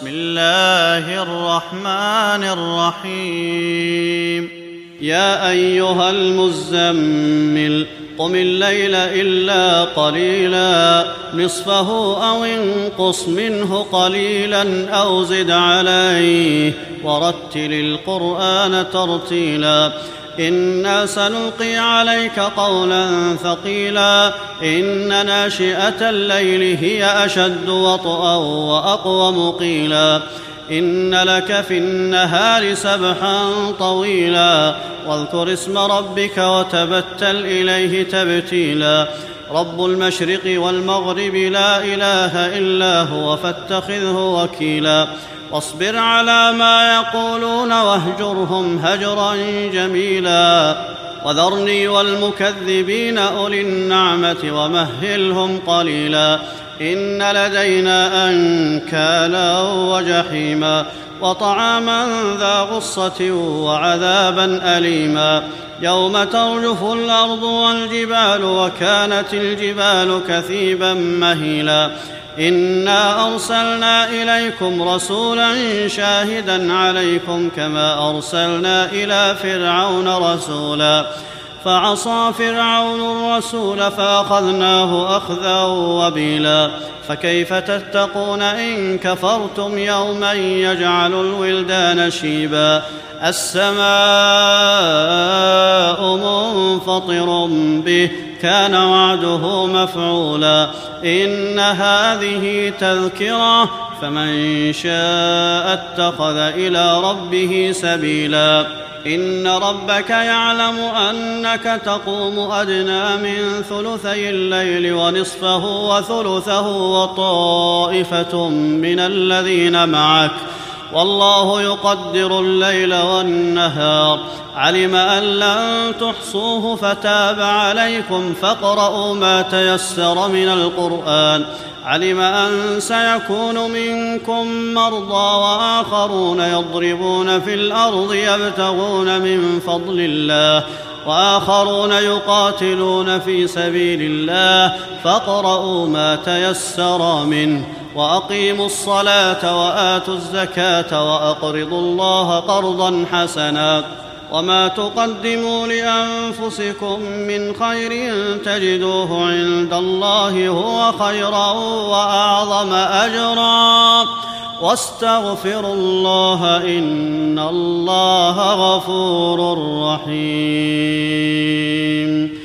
بسم الله الرحمن الرحيم يا أيها المزمل قم الليل إلا قليلا نصفه أو انقص منه قليلا أو زد عليه ورتل القرآن ترتيلا إنا سنلقي عليك قولا ثقيلا إن ناشئة الليل هي أشد وطئا وأقوم قيلا إن لك في النهار سبحا طويلا واذكر اسم ربك وتبتل إليه تبتيلا رب المشرق والمغرب لا إله إلا هو فاتخذه وكيلا واصبر على ما يقولون واهجرهم هجرا جميلا وذرني والمكذبين أولي النعمة ومهلهم قليلا إن لدينا أنكالا وجحيما وطعاما ذا غصة وعذابا أليما يوم ترجف الأرض والجبال وكانت الجبال كثيبا مهيلا إنا أرسلنا إليكم رسولا شاهدا عليكم كما أرسلنا إلى فرعون رسولا فعصى فرعون الرسول فأخذناه أخذا وبيلا فكيف تتقون إن كفرتم يوما يجعل الولدان شيبا السماء منفطر به كان وعده مفعولا إن هذه تذكرة فمن شاء اتخذ إلى ربه سبيلا إن ربك يعلم أنك تقوم أدنى من ثلثي الليل ونصفه وثلثه وطائفة من الذين معك والله يقدر الليل والنهار علم أن لن تحصوه فتاب عليكم فاقرؤوا ما تيسر من القرآن علم أن سيكون منكم مرضى وآخرون يضربون في الأرض يبتغون من فضل الله وآخرون يقاتلون في سبيل الله فاقرؤوا ما تيسر منه وأقيموا الصلاة وآتوا الزكاة وأقرضوا الله قرضا حسنا وما تقدموا لأنفسكم من خير تجدوه عند الله هو خيرا وأعظم أجرا واستغفروا الله إن الله غفور رحيم